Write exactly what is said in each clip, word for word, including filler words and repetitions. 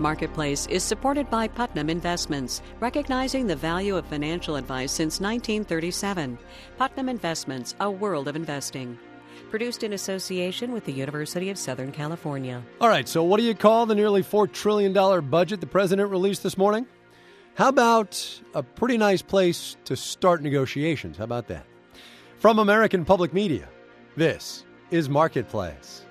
Marketplace is supported by Putnam Investments, recognizing the value of financial advice since nineteen thirty-seven. Putnam Investments, a world of investing. Produced in association with the University of Southern California. All right, so what do you call the nearly four trillion dollars budget the president released this morning? How about a pretty nice place to start negotiations? How about that? From American Public Media, this is Marketplace.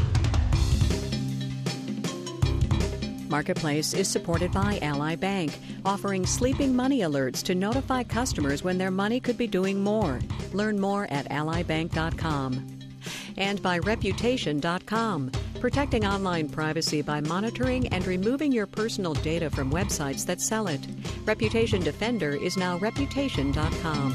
Marketplace is supported by Ally Bank, offering sleeping money alerts to notify customers when their money could be doing more. Learn more at ally bank dot com. And by reputation dot com, protecting online privacy by monitoring and removing your personal data from websites that sell it. Reputation Defender is now reputation dot com.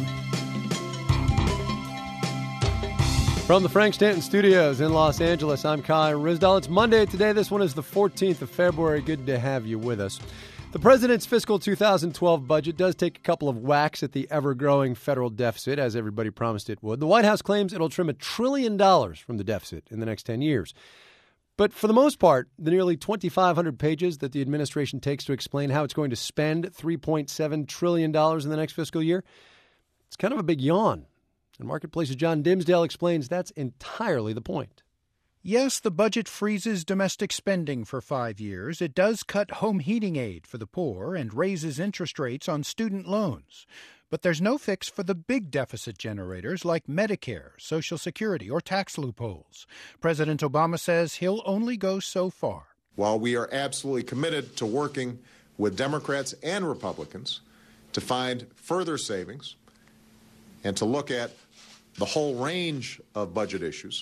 From the Frank Stanton Studios in Los Angeles, I'm Kai Ryssdal. It's Monday today. This one is the fourteenth of February. Good to have you with us. The president's fiscal two thousand twelve budget does take a couple of whacks at the ever-growing federal deficit, as everybody promised it would. The White House claims it'll trim a trillion dollars from the deficit in the next ten years. But for the most part, the nearly twenty-five hundred pages that the administration takes to explain how it's going to spend three point seven trillion dollars in the next fiscal year, it's kind of a big yawn. And Marketplace's John Dimsdale explains that's entirely the point. Yes, the budget freezes domestic spending for five years. It does cut home heating aid for the poor and raises interest rates on student loans. But there's no fix for the big deficit generators like Medicare, Social Security, or tax loopholes. President Obama says he'll only go so far. While we are absolutely committed to working with Democrats and Republicans to find further savings and to look at the whole range of budget issues,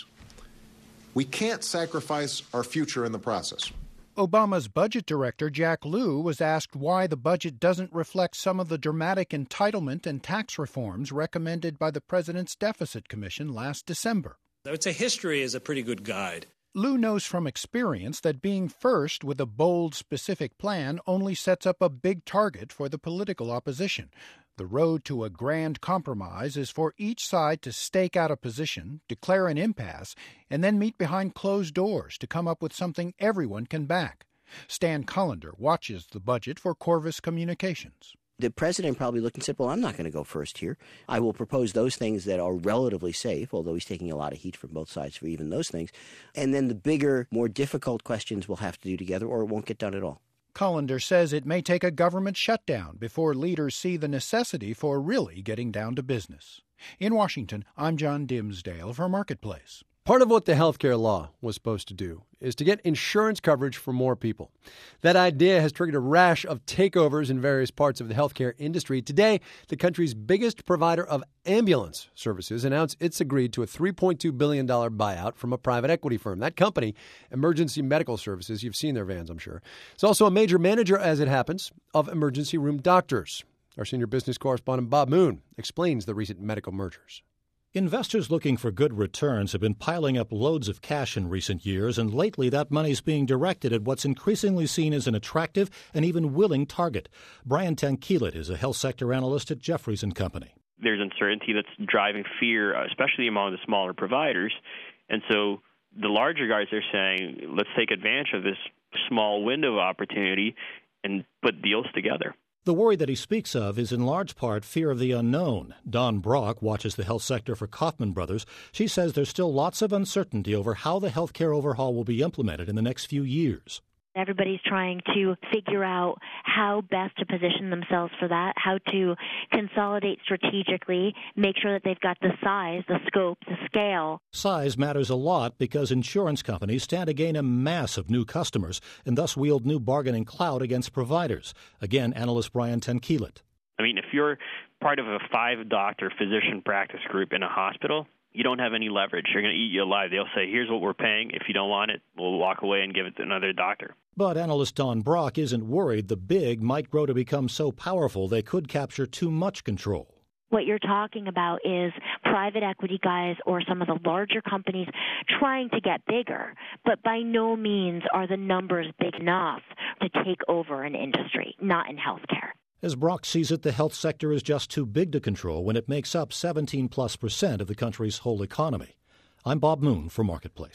we can't sacrifice our future in the process. Obama's budget director, Jack Lew, was asked why the budget doesn't reflect some of the dramatic entitlement and tax reforms recommended by the President's Deficit Commission last December. I would say history is a pretty good guide. Lew knows from experience that being first with a bold, specific plan only sets up a big target for the political opposition. The road to a grand compromise is for each side to stake out a position, declare an impasse, and then meet behind closed doors to come up with something everyone can back. Stan Cullender watches the budget for Corvus Communications. The president probably looked and said, well, I'm not going to go first here. I will propose those things that are relatively safe, although he's taking a lot of heat from both sides for even those things. And then the bigger, more difficult questions we'll have to do together, or it won't get done at all. Cullender says it may take a government shutdown before leaders see the necessity for really getting down to business. In Washington, I'm John Dimsdale for Marketplace. Part of what the health care law was supposed to do is to get insurance coverage for more people. That idea has triggered a rash of takeovers in various parts of the healthcare industry. Today, the country's biggest provider of ambulance services announced it's agreed to a three point two billion dollars buyout from a private equity firm. That company, Emergency Medical Services, you've seen their vans, I'm sure. It's also a major manager, as it happens, of emergency room doctors. Our senior business correspondent, Bob Moon, explains the recent medical mergers. Investors looking for good returns have been piling up loads of cash in recent years, and lately that money's being directed at what's increasingly seen as an attractive and even willing target. Brian Tanquilut is a health sector analyst at Jefferies and Company. There's uncertainty that's driving fear, especially among the smaller providers. And so the larger guys are saying, let's take advantage of this small window of opportunity and put deals together. The worry that he speaks of is in large part fear of the unknown. Dawn Brock watches the health sector for Kaufman Brothers. She says there's still lots of uncertainty over how the health care overhaul will be implemented in the next few years. Everybody's trying to figure out how best to position themselves for that, how to consolidate strategically, make sure that they've got the size, the scope, the scale. Size matters a lot because insurance companies stand to gain a mass of new customers and thus wield new bargaining clout against providers. Again, analyst Brian Tanquilut. I mean, if you're part of a five-doctor physician practice group in a hospital, you don't have any leverage. You're going to eat you alive. They'll say, here's what we're paying. If you don't want it, we'll walk away and give it to another doctor. But analyst Dawn Brock isn't worried the big might grow to become so powerful they could capture too much control. What you're talking about is private equity guys or some of the larger companies trying to get bigger, but by no means are the numbers big enough to take over an industry, not in healthcare. As Brock sees it, the health sector is just too big to control when it makes up seventeen plus percent of the country's whole economy. I'm Bob Moon for Marketplace.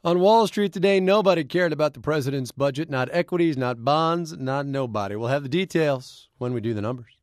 On Wall Street today, nobody cared about the president's budget, not equities, not bonds, not nobody. We'll have the details when we do the numbers.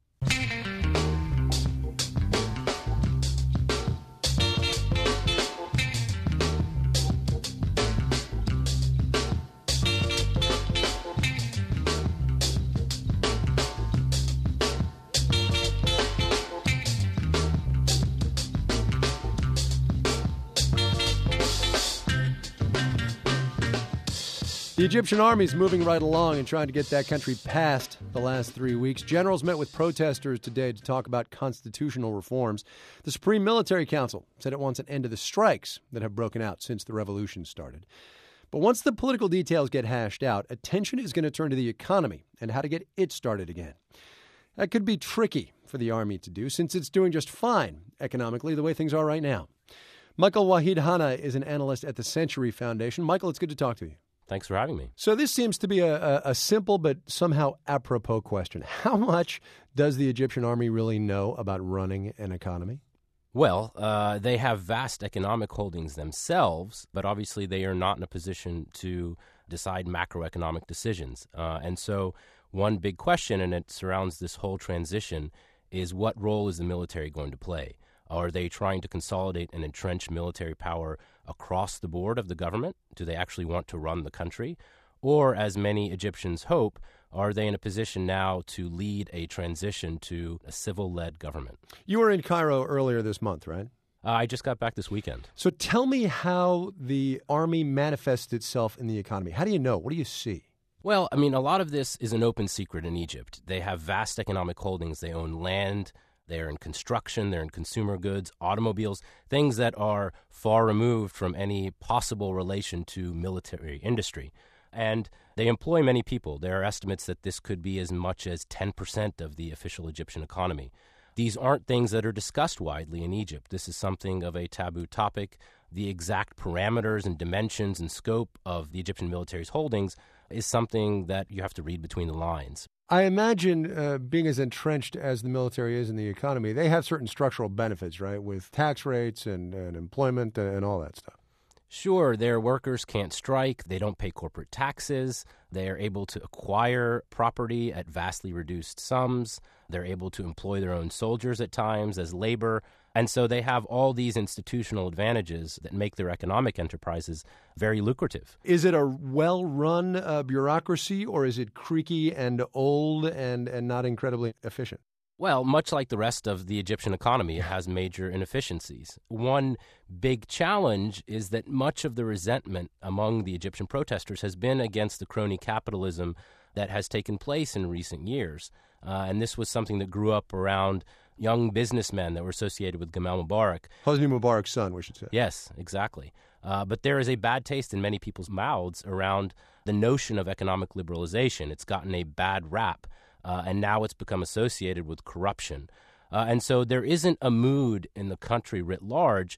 The Egyptian army is moving right along and trying to get that country past the last three weeks. Generals met with protesters today to talk about constitutional reforms. The Supreme Military Council said it wants an end to the strikes that have broken out since the revolution started. But once the political details get hashed out, attention is going to turn to the economy and how to get it started again. That could be tricky for the army to do since it's doing just fine economically the way things are right now. Michael Wahid Hanna is an analyst at the Century Foundation. Michael, it's good to talk to you. Thanks for having me. So this seems to be a, a, a simple but somehow apropos question. How much does the Egyptian army really know about running an economy? Well, uh, they have vast economic holdings themselves, but obviously they are not in a position to decide macroeconomic decisions. Uh, and so one big question, and it surrounds this whole transition, is what role is the military going to play? Are they trying to consolidate and entrench military power across the board of the government? Do they actually want to run the country? Or, as many Egyptians hope, are they in a position now to lead a transition to a civil-led government? You were in Cairo earlier this month, right? Uh, I just got back this weekend. So tell me how the army manifests itself in the economy. How do you know? What do you see? Well, I mean, a lot of this is an open secret in Egypt. They have vast economic holdings. They own land. They're in construction, they're in consumer goods, automobiles, things that are far removed from any possible relation to military industry. And they employ many people. There are estimates that this could be as much as ten percent of the official Egyptian economy. These aren't things that are discussed widely in Egypt. This is something of a taboo topic. The exact parameters and dimensions and scope of the Egyptian military's holdings is something that you have to read between the lines. I imagine uh, being as entrenched as the military is in the economy, they have certain structural benefits, right, with tax rates and, and employment and all that stuff. Sure, their workers can't strike. They don't pay corporate taxes. They are able to acquire property at vastly reduced sums. They're able to employ their own soldiers at times as labor. And so they have all these institutional advantages that make their economic enterprises very lucrative. Is it a well-run uh, bureaucracy, or is it creaky and old and, and not incredibly efficient? Well, much like the rest of the Egyptian economy, it has major inefficiencies. One big challenge is that much of the resentment among the Egyptian protesters has been against the crony capitalism that has taken place in recent years. Uh, and this was something that grew up around young businessmen that were associated with Gamal Mubarak. Hosni Mubarak's son, we should say. Yes, exactly. Uh, but there is a bad taste in many people's mouths around the notion of economic liberalization. It's gotten a bad rap. Uh, and now it's become associated with corruption. Uh, and so there isn't a mood in the country writ large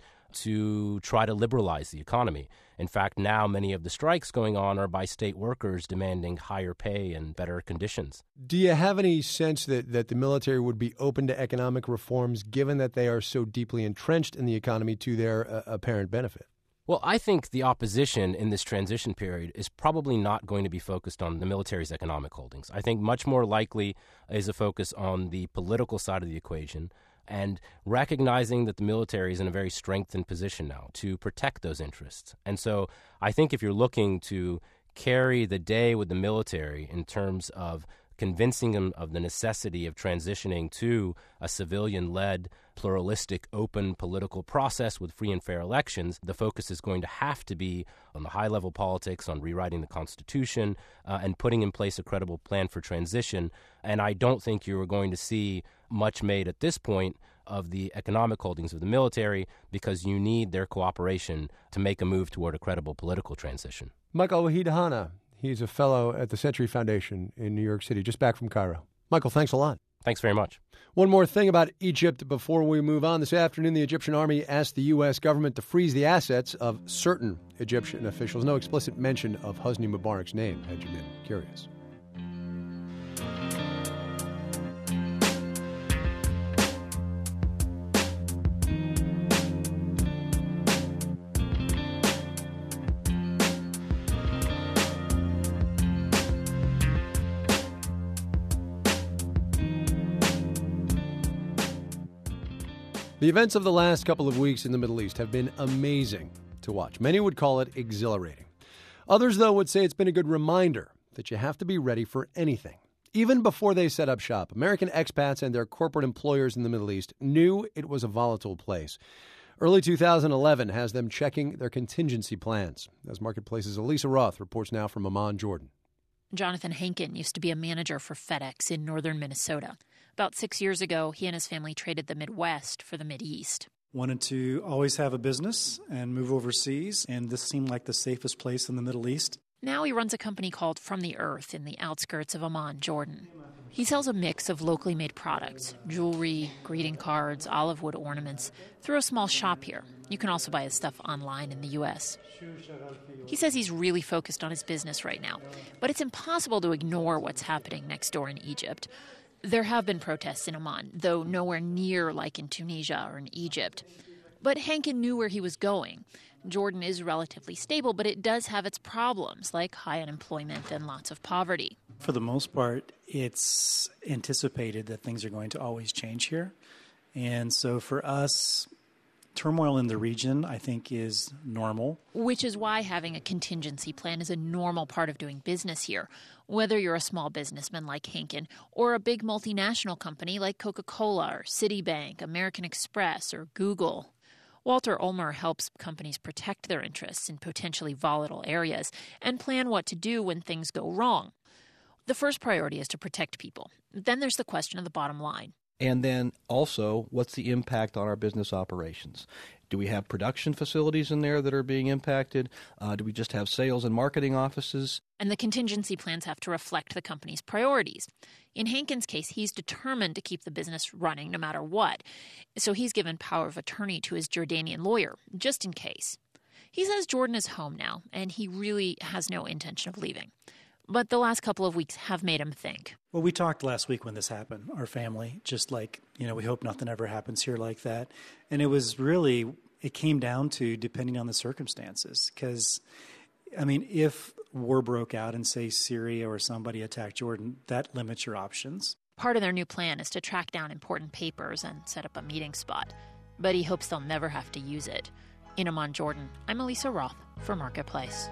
to try to liberalize the economy. In fact, now many of the strikes going on are by state workers demanding higher pay and better conditions. Do you have any sense that, that the military would be open to economic reforms given that they are so deeply entrenched in the economy to their uh, apparent benefit? Well, I think the opposition in this transition period is probably not going to be focused on the military's economic holdings. I think much more likely is a focus on the political side of the equation and recognizing that the military is in a very strengthened position now to protect those interests. And so I think if you're looking to carry the day with the military in terms of convincing them of the necessity of transitioning to a civilian-led, pluralistic, open political process with free and fair elections, the focus is going to have to be on the high-level politics, on rewriting the Constitution, uh, and putting in place a credible plan for transition. And I don't think you're going to see much made at this point of the economic holdings of the military because you need their cooperation to make a move toward a credible political transition. Michael Wahid Hanna. He's a fellow at the Century Foundation in New York City, just back from Cairo. Michael, thanks a lot. Thanks very much. One more thing about Egypt before we move on. This afternoon, the Egyptian army asked the U S government to freeze the assets of certain Egyptian officials. No explicit mention of Hosni Mubarak's name, had you been curious. The events of the last couple of weeks in the Middle East have been amazing to watch. Many would call it exhilarating. Others, though, would say it's been a good reminder that you have to be ready for anything. Even before they set up shop, American expats and their corporate employers in the Middle East knew it was a volatile place. Early two thousand eleven has them checking their contingency plans. As Marketplace's Elisa Roth reports now from Amman, Jordan. Jonathan Henkin used to be a manager for FedEx in northern Minnesota. About six years ago, he and his family traded the Midwest for the Mideast. Wanted to always have a business and move overseas, and this seemed like the safest place in the Middle East. Now he runs a company called From the Earth in the outskirts of Amman, Jordan. He sells a mix of locally made products, jewelry, greeting cards, olive wood ornaments, through a small shop here. You can also buy his stuff online in the U S. He says he's really focused on his business right now, but it's impossible to ignore what's happening next door in Egypt. There have been protests in Amman, though nowhere near like in Tunisia or in Egypt. But Henkin knew where he was going. Jordan is relatively stable, but it does have its problems, like high unemployment and lots of poverty. For the most part, it's anticipated that things are going to always change here. And so for us, turmoil in the region, I think, is normal. Which is why having a contingency plan is a normal part of doing business here, whether you're a small businessman like Henkin or a big multinational company like Coca-Cola or Citibank, American Express, or Google. Walter Ulmer helps companies protect their interests in potentially volatile areas and plan what to do when things go wrong. The first priority is to protect people. Then there's the question of the bottom line. And then also, what's the impact on our business operations? Do we have production facilities in there that are being impacted? Uh, do we just have sales and marketing offices? And the contingency plans have to reflect the company's priorities. In Henkin's case, he's determined to keep the business running no matter what. So he's given power of attorney to his Jordanian lawyer, just in case. He says Jordan is home now, and he really has no intention of leaving. But the last couple of weeks have made him think. Well, we talked last week when this happened, our family, just like, you know, we hope nothing ever happens here like that. And it was really, it came down to depending on the circumstances. Because, I mean, if war broke out in, say, Syria or somebody attacked Jordan, that limits your options. Part of their new plan is to track down important papers and set up a meeting spot. But he hopes they'll never have to use it. In Amman, Jordan, I'm Elisa Roth for Marketplace.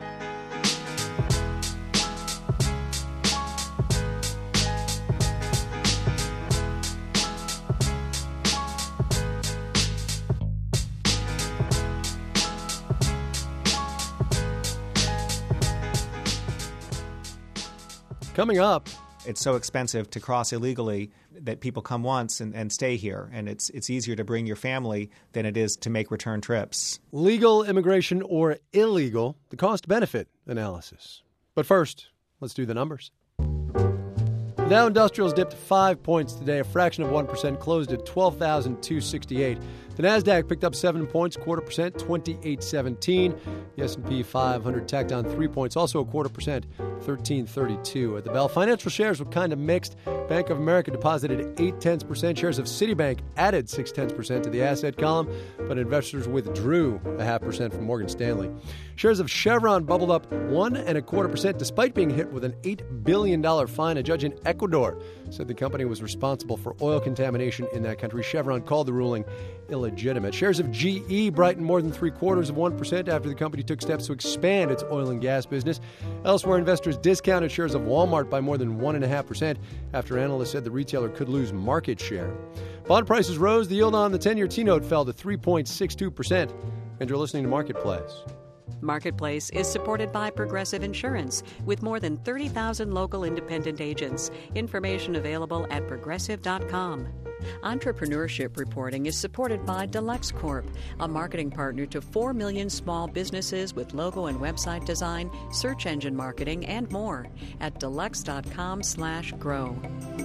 Coming up, it's so expensive to cross illegally that people come once and, and stay here, and it's it's easier to bring your family than it is to make return trips. Legal immigration or illegal, the cost-benefit analysis. But first, let's do the numbers. The Dow Industrials dipped five points today, a fraction of one percent, closed at twelve thousand two hundred sixty-eight. The Nasdaq picked up seven points, quarter percent, twenty-eight seventeen. The S and P five hundred tacked on three points, also a quarter percent, thirteen thirty-two. At the bell, financial shares were kind of mixed. Bank of America deposited eight tenths percent. Shares of Citibank added six tenths percent to the asset column, but investors withdrew a half percent from Morgan Stanley. Shares of Chevron bubbled up one and a quarter percent, despite being hit with an eight billion dollars fine. A judge in Ecuador said the company was responsible for oil contamination in that country. Chevron called the ruling illegitimate. Shares of G E brightened more than three quarters of one percent after the company took steps to expand its oil and gas business. Elsewhere, investors discounted shares of Walmart by more than one point five percent after analysts said the retailer could lose market share. Bond prices rose. The yield on the ten-year T-note fell to three point six two percent. And you're listening to Marketplace. Marketplace is supported by Progressive Insurance with more than thirty thousand local independent agents. Information available at progressive dot com. Entrepreneurship reporting is supported by Deluxe Corp, a marketing partner to four million small businesses with logo and website design, search engine marketing, and more at deluxe dot com slash grow.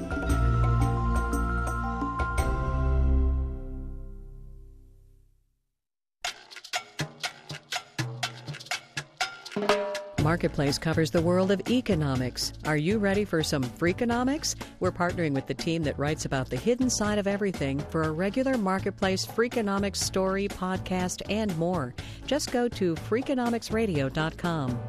Marketplace covers the world of economics. Are you ready for some Freakonomics? We're partnering with the team that writes about the hidden side of everything for a regular Marketplace Freakonomics story, podcast, and more. Just go to freakonomics radio dot com.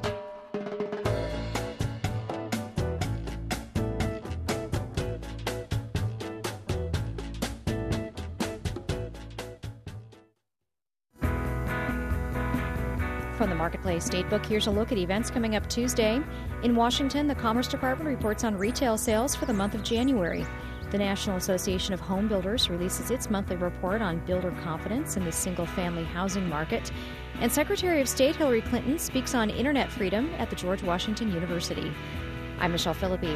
from the Marketplace Statebook, here's a look at events coming up Tuesday. In Washington, the Commerce Department reports on retail sales for the month of January. The National Association of Home Builders releases its monthly report on builder confidence in the single-family housing market. And Secretary of State Hillary Clinton speaks on internet freedom at the George Washington University. I'm Michelle Philippi.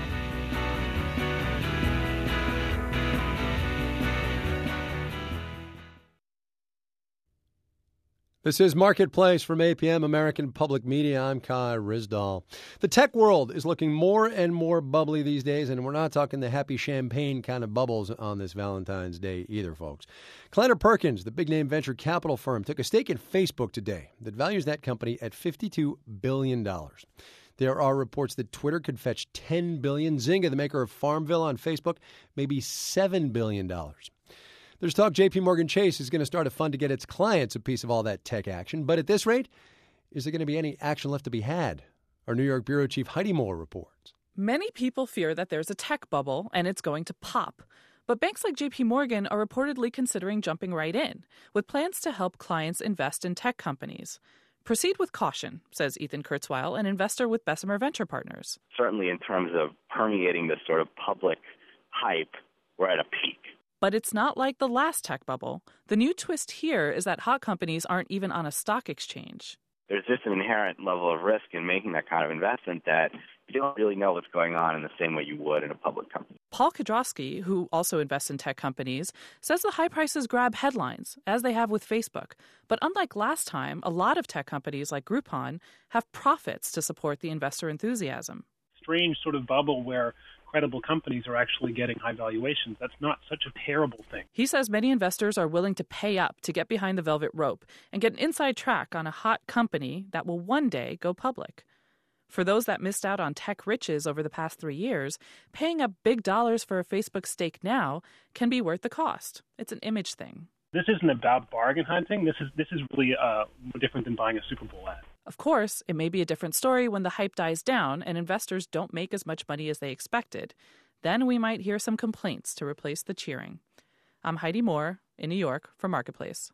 This is Marketplace from A P M, American Public Media. I'm Kai Ryssdal. The tech world is looking more and more bubbly these days, and we're not talking the happy champagne kind of bubbles on this Valentine's Day either, folks. Kleiner Perkins, the big-name venture capital firm, took a stake in Facebook today that values that company at fifty-two billion dollars. There are reports that Twitter could fetch ten billion dollars. Zynga, the maker of Farmville on Facebook, maybe seven billion dollars. There's talk J P Morgan Chase is going to start a fund to get its clients a piece of all that tech action. But at this rate, is there going to be any action left to be had? Our New York bureau chief Heidi Moore reports. Many people fear that there's a tech bubble and it's going to pop. But banks like J P Morgan are reportedly considering jumping right in, with plans to help clients invest in tech companies. Proceed with caution, says Ethan Kurzweil, an investor with Bessemer Venture Partners. Certainly in terms of permeating this sort of public hype, we're at a peak. But it's not like the last tech bubble. The new twist here is that hot companies aren't even on a stock exchange. There's just an inherent level of risk in making that kind of investment that you don't really know what's going on in the same way you would in a public company. Paul Kudrowski, who also invests in tech companies, says the high prices grab headlines, as they have with Facebook. But unlike last time, a lot of tech companies like Groupon have profits to support the investor enthusiasm. Strange sort of bubble where credible companies are actually getting high valuations. That's not such a terrible thing. He says many investors are willing to pay up to get behind the velvet rope and get an inside track on a hot company that will one day go public. For those that missed out on tech riches over the past three years, paying up big dollars for a Facebook stake now can be worth the cost. It's an image thing. This isn't about bargain hunting. This is this is really uh, different than buying a Super Bowl ad. Of course, it may be a different story when the hype dies down and investors don't make as much money as they expected. Then we might hear some complaints to replace the cheering. I'm Heidi Moore in New York for Marketplace.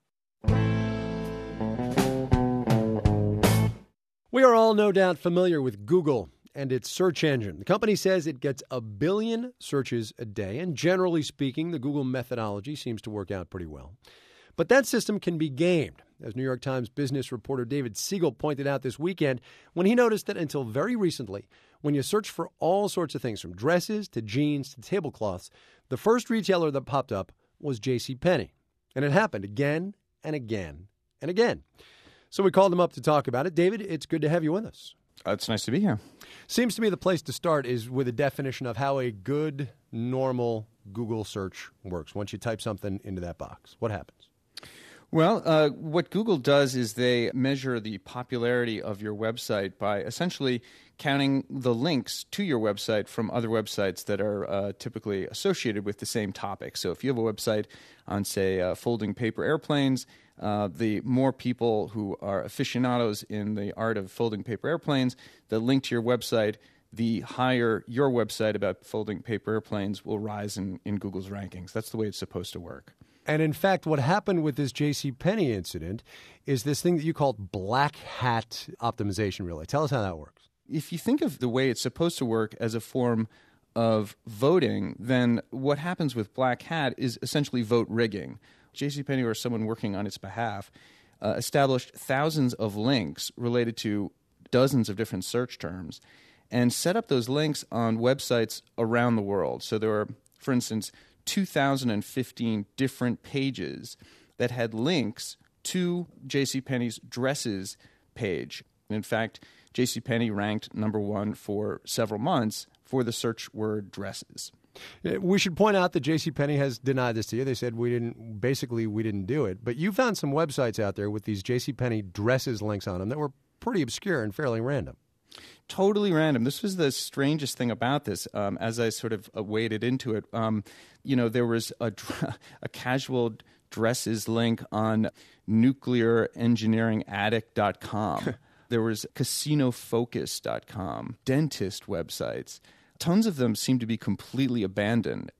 We are all no doubt familiar with Google and its search engine. The company says it gets a billion searches a day, and generally speaking, the Google methodology seems to work out pretty well. But that system can be gamed, as New York Times business reporter David Siegel pointed out this weekend when he noticed that until very recently, when you search for all sorts of things from dresses to jeans to tablecloths, the first retailer that popped up was JCPenney. And it happened again and again and again. So we called him up to talk about it. David, it's good to have you with us. Uh, it's nice to be here. Seems to me the place to start is with a definition of how a good, normal Google search works. Once you type something into that box, what happens? Well, uh, what Google does is they measure the popularity of your website by essentially counting the links to your website from other websites that are uh, typically associated with the same topic. So if you have a website on, say, uh, folding paper airplanes, uh, the more people who are aficionados in the art of folding paper airplanes that link to your website, the higher your website about folding paper airplanes will rise in, in Google's rankings. That's the way it's supposed to work. And in fact, what happened with this JCPenney incident is this thing that you called black hat optimization, really. Tell us how that works. If you think of the way it's supposed to work as a form of voting, then what happens with black hat is essentially vote rigging. JCPenney, or someone working on its behalf, uh, established thousands of links related to dozens of different search terms and set up those links on websites around the world. So there were, for instance, two thousand fifteen different pages that had links to JCPenney's dresses page. And in fact, JCPenney ranked number one for several months for the search word dresses. We should point out that JCPenney has denied this to you. They said we didn't, basically we didn't do it. But you found some websites out there with these JCPenney dresses links on them that were pretty obscure and fairly random. Totally random. This was the strangest thing about this. Um, as I sort of waded into it, um, you know, there was a, a casual dresses link on nuclear engineering addict dot com. There was casino focus dot com, dentist websites. Tons of them seem to be completely abandoned.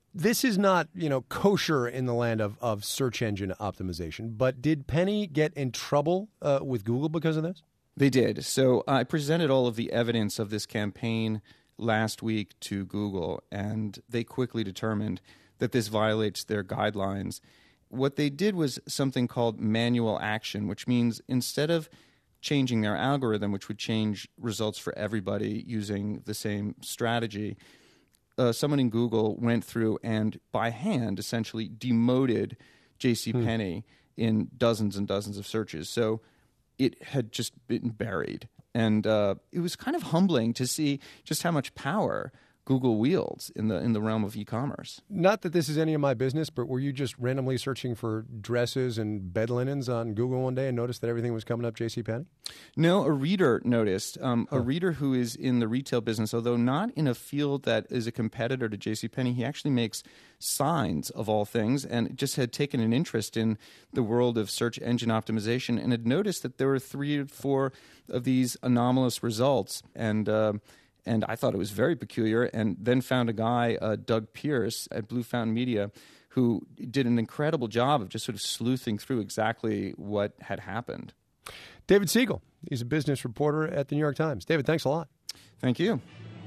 This is not, you know, kosher in the land of, of search engine optimization, but did Penny get in trouble uh, with Google because of this? They did. So I presented all of the evidence of this campaign last week to Google, and they quickly determined that this violates their guidelines. What they did was something called manual action, which means instead of changing their algorithm, which would change results for everybody using the same strategy, Uh, someone in Google went through and by hand essentially demoted JCPenney hmm. in dozens and dozens of searches. So it had just been buried. And uh, it was kind of humbling to see just how much power Google wields in the in the realm of e-commerce. Not that this is any of my business, but were you just randomly searching for dresses and bed linens on Google one day and noticed that everything was coming up JCPenney? No, a reader noticed. Um, huh. A reader who is in the retail business, although not in a field that is a competitor to JCPenney, he actually makes signs of all things and just had taken an interest in the world of search engine optimization and had noticed that there were three or four of these anomalous results. And uh, And I thought it was very peculiar, and then found a guy, uh, Doug Pierce at Blue Fountain Media, who did an incredible job of just sort of sleuthing through exactly what had happened. David Siegel, he's a business reporter at the New York Times. David, thanks a lot. Thank you.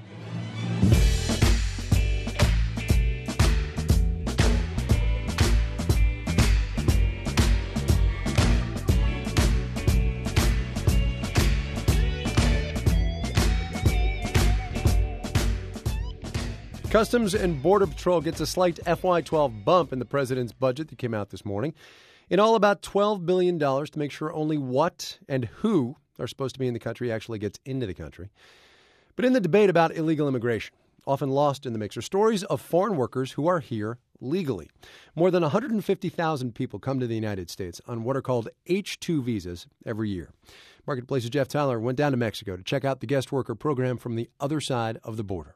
Customs and Border Patrol gets a slight F Y twelve bump in the president's budget that came out this morning. In all, about twelve billion dollars to make sure only what and who are supposed to be in the country actually gets into the country. But in the debate about illegal immigration, often lost in the mix are stories of foreign workers who are here legally. More than one hundred fifty thousand people come to the United States on what are called H two visas every year. Marketplace's Jeff Tyler went down to Mexico to check out the guest worker program from the other side of the border.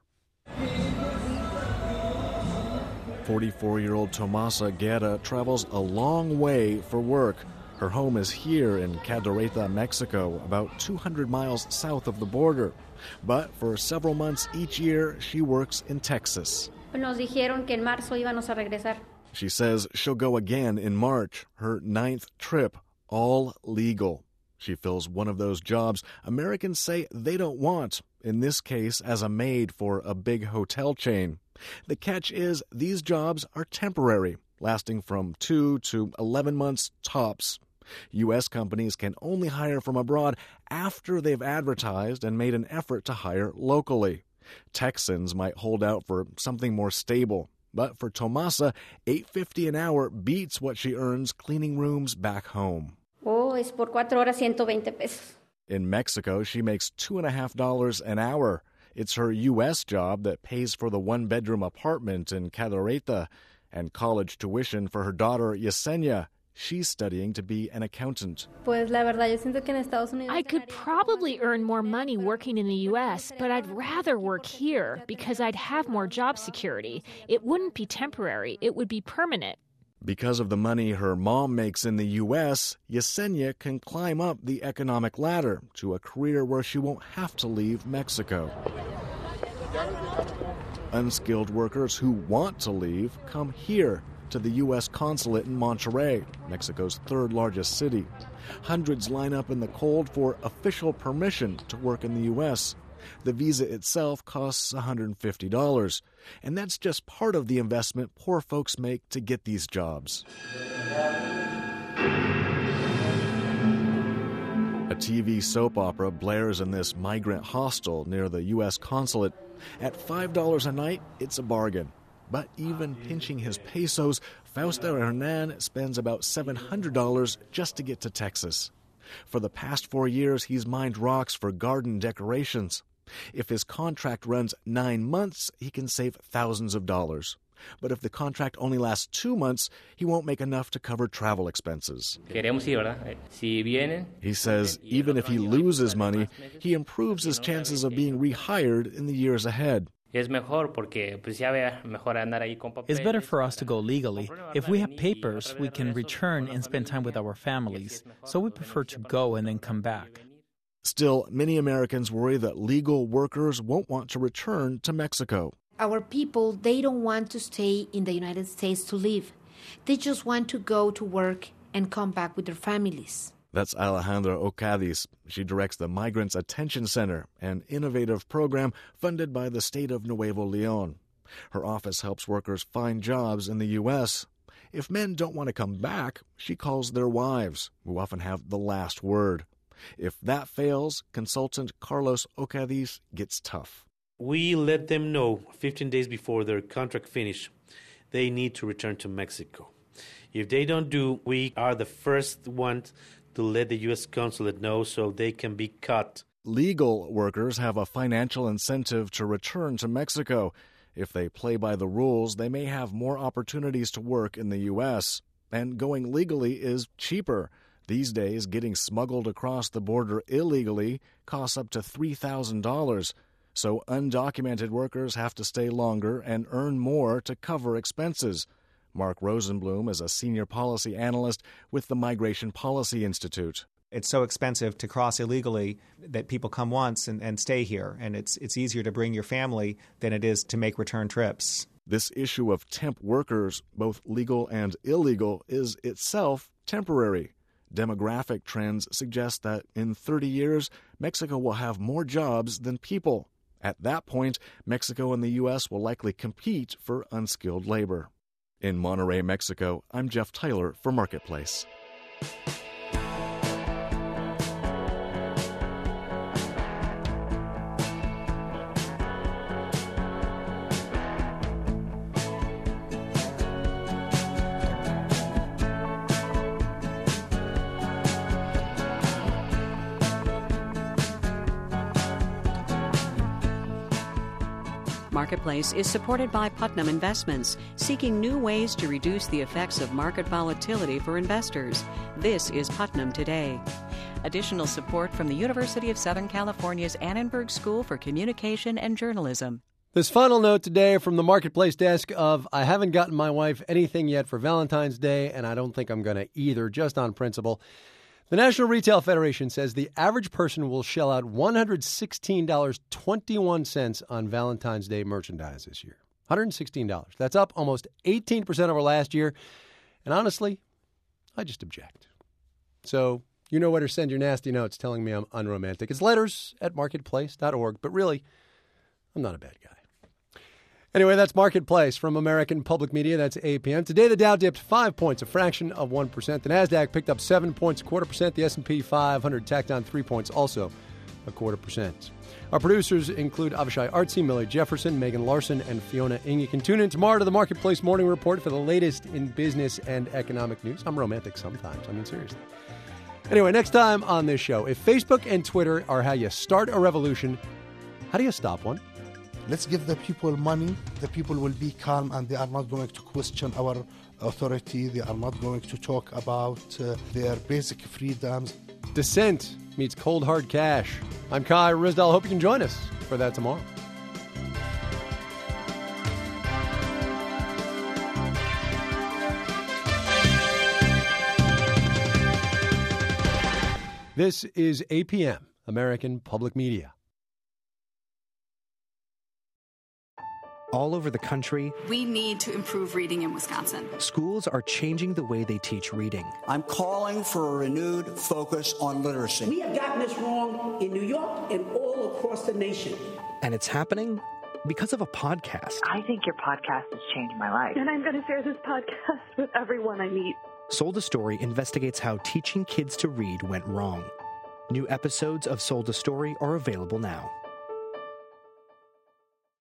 forty-four-year-old Tomasa Guerra travels a long way for work. Her home is here in Cadereyta, Mexico, about two hundred miles south of the border. But for several months each year, she works in Texas. Nos dijeron que en marzo íbamos a regresar. She says she'll go again in March, her ninth trip, all legal. She fills one of those jobs Americans say they don't want, in this case as a maid for a big hotel chain. The catch is these jobs are temporary, lasting from two to eleven months tops. U S companies can only hire from abroad after they've advertised and made an effort to hire locally. Texans might hold out for something more stable. But for Tomasa, eight dollars and fifty cents an hour beats what she earns cleaning rooms back home. Oh, es por cuatro horas ciento veinte pesos. In Mexico, she makes two and a half dollars an hour. It's her U S job that pays for the one-bedroom apartment in Cadereyta and college tuition for her daughter, Yesenia. She's studying to be an accountant. Pues la verdad, yo siento que en Estados Unidos I could probably earn more money working in the U S, but I'd rather work here because I'd have more job security. It wouldn't be temporary. It would be permanent. Because of the money her mom makes in the U S, Yesenia can climb up the economic ladder to a career where she won't have to leave Mexico. Unskilled workers who want to leave come here to the U S consulate in Monterrey, Mexico's third largest city. Hundreds line up in the cold for official permission to work in the U S. The visa itself costs one hundred fifty dollars, and that's just part of the investment poor folks make to get these jobs. A T V soap opera blares in this migrant hostel near the U S consulate. At five dollars a night, it's a bargain. But even pinching his pesos, Fausto Hernan spends about seven hundred dollars just to get to Texas. For the past four years, he's mined rocks for garden decorations. If his contract runs nine months, he can save thousands of dollars. But if the contract only lasts two months, he won't make enough to cover travel expenses. He says even if he loses money, he improves his chances of being rehired in the years ahead. It's better for us to go legally. If we have papers, we can return and spend time with our families. So we prefer to go and then come back. Still, many Americans worry that legal workers won't want to return to Mexico. Our people, they don't want to stay in the United States to live. They just want to go to work and come back with their families. That's Alejandra Ocadiz. She directs the Migrants Attention Center, an innovative program funded by the state of Nuevo León. Her office helps workers find jobs in the U S. If men don't want to come back, she calls their wives, who often have the last word. If that fails, consultant Carlos Ocadiz gets tough. We let them know fifteen days before their contract finish they need to return to Mexico. If they don't do, we are the first ones to let the U S consulate know so they can be cut. Legal workers have a financial incentive to return to Mexico. If they play by the rules, they may have more opportunities to work in the U S. And going legally is cheaper. These days, getting smuggled across the border illegally costs up to three thousand dollars. So undocumented workers have to stay longer and earn more to cover expenses. Mark Rosenblum is a senior policy analyst with the Migration Policy Institute. It's so expensive to cross illegally that people come once and, and stay here, and it's it's easier to bring your family than it is to make return trips. This issue of temp workers, both legal and illegal, is itself temporary. Demographic trends suggest that in thirty years, Mexico will have more jobs than people. At that point, Mexico and the U S will likely compete for unskilled labor. In Monterrey, Mexico, I'm Jeff Tyler for Marketplace. Marketplace is supported by Putnam Investments, seeking new ways to reduce the effects of market volatility for investors. This is Putnam Today. Additional support from the University of Southern California's Annenberg School for Communication and Journalism. This final note today from the Marketplace desk of, I haven't gotten my wife anything yet for Valentine's Day, and I don't think I'm going to either, just on principle. The National Retail Federation says the average person will shell out one hundred sixteen dollars and twenty-one cents on Valentine's Day merchandise this year. one hundred sixteen dollars. That's up almost eighteen percent over last year. And honestly, I just object. So you know where to send your nasty notes telling me I'm unromantic. It's letters at marketplace dot org. But really, I'm not a bad guy. Anyway, that's Marketplace from American Public Media. That's A P M. Today, the Dow dipped five points, a fraction of one percent. The NASDAQ picked up seven points, a quarter percent. The S and P five hundred tacked on three points, also a quarter percent. Our producers include Avishai Artsy, Millie Jefferson, Megan Larson, and Fiona Ng. You can tune in tomorrow to the Marketplace Morning Report for the latest in business and economic news. I'm romantic sometimes. I mean, seriously. Anyway, next time on this show, if Facebook and Twitter are how you start a revolution, how do you stop one? Let's give the people money. The people will be calm and they are not going to question our authority. They are not going to talk about uh, their basic freedoms. Dissent meets cold hard cash. I'm Kai Ryssdal. Hope you can join us for that tomorrow. This is A P M, American Public Media. All over the country, we need to improve reading in Wisconsin. Schools are changing the way they teach reading. I'm calling for a renewed focus on literacy. We have gotten this wrong in New York and all across the nation. And it's happening because of a podcast. I think your podcast has changed my life. And I'm going to share this podcast with everyone I meet. Sold a Story investigates how teaching kids to read went wrong. New episodes of Sold a Story are available now.